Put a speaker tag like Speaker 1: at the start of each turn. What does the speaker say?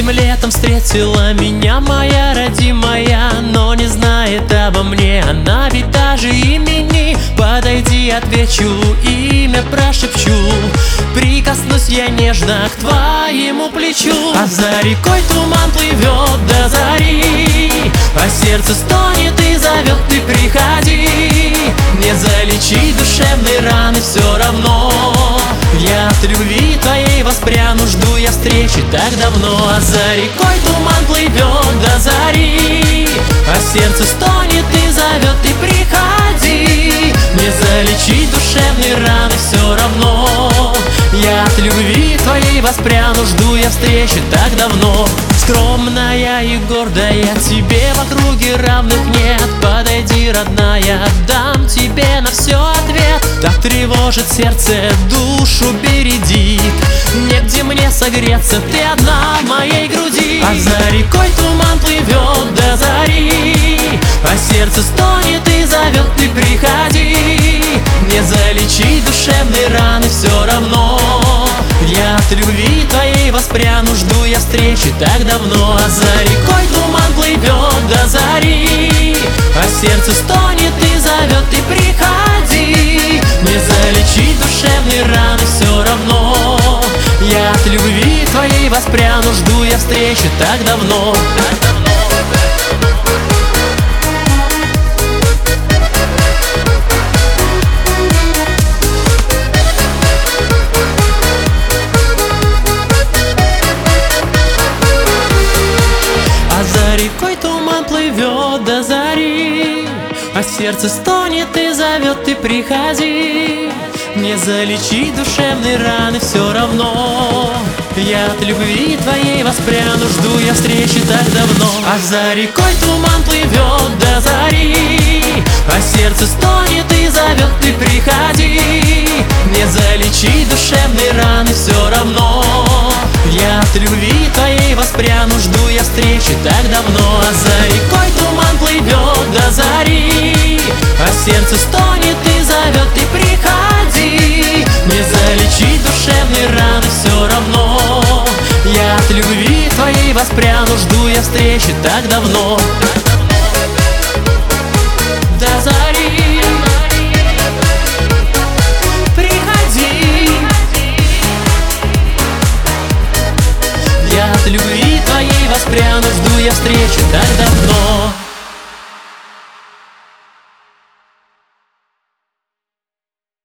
Speaker 1: Этим летом встретила меня моя родимая, но не знает обо мне она ведь даже имени. Подойди, отвечу, имя прошепчу, прикоснусь я нежно к твоему плечу. А за рекой туман плывет до зари, а сердце стонет и зовет, ты приходи. Не залечить душевные раны все равно, я от любви твоей воспряну, жду я встречи так давно. А за рекой туман плывет до зари, а сердце стонет и зовет, ты приходи. Не залечить душевные раны все равно, я от любви твоей воспряну, жду я встречи так давно. Скромная и гордая, тебе в округе равных нет. Подойди, родная, дам тебе на все ответ. Так тревожит сердце, душу бередит, негде мне согреться, ты одна в моей груди. А за рекой туман плывет до зари, а сердце стонет и зовет, ты приходи. Не залечить душевные раны все равно, я от любви твоей воспряну, жду я встречи так давно. А за рекой туман плывет до зари, а сердце стонет и зовет, ты приходи. Не залечить душевные раны все равно, я от любви твоей воспряну, жду я встречи так давно. Рекой туман плывет до зари, а сердце стонет и зовет, ты приходи. Не залечить душевные раны все равно, я от любви твоей воспряну, жду я встречи так давно. А за рекой туман плывет до зари, а сердце стонет и зовет, ты приходи. Не залечить душевные раны все равно, я от любви твоей воспряну, жду я встречи так давно. А за рекой туман плывет до зари, а сердце стонет и зовет, ты приходи. Не залечить душевные раны все равно, я от любви твоей воспряну, жду я встречи так давно. До зари приходи, я от любви твоей воспряну, жду я встречи так давно.